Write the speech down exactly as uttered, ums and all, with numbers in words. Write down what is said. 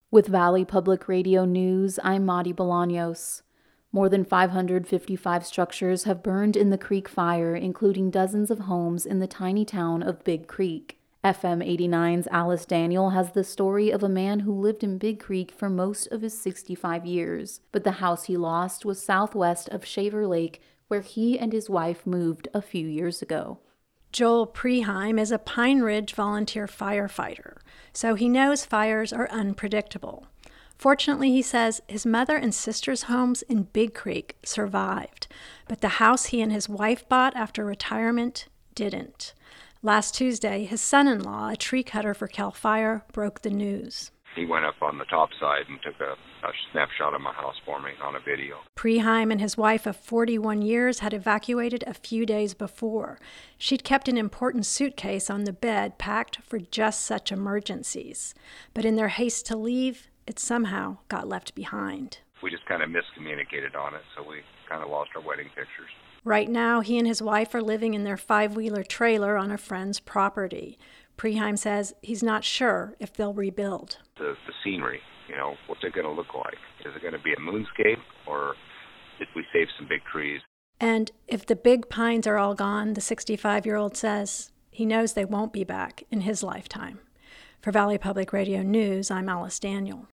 With Valley Public Radio News, I'm Madi Bolaños. More than five hundred fifty-five structures have burned in the Creek Fire, including dozens of homes in the tiny town of Big Creek. F M eighty-nine's Alice Daniel has the story of a man who lived in Big Creek for most of his sixty-five years, but the house he lost was southwest of Shaver Lake, where he and his wife moved a few years ago. Joel Preheim is a Pine Ridge volunteer firefighter, so he knows fires are unpredictable. Fortunately, he says, his mother and sister's homes in Big Creek survived, but the house he and his wife bought after retirement didn't. Last Tuesday, his son-in-law, a tree cutter for CAL FIRE, broke the news. He went up on the top side and took a, a snapshot of my house for me on a video. Preheim and his wife of forty-one years had evacuated a few days before. She'd kept an important suitcase on the bed packed for just such emergencies. But in their haste to leave, it somehow got left behind. We just kind of miscommunicated on it, so we kind of lost our wedding pictures. Right now, he and his wife are living in their five-wheeler trailer on a friend's property. Preheim says he's not sure if they'll rebuild. The, the scenery, you know, what's it going to look like? Is it going to be a moonscape, or did we save some big trees? And if the big pines are all gone, the sixty-five-year-old says he knows they won't be back in his lifetime. For Valley Public Radio News, I'm Alice Daniel.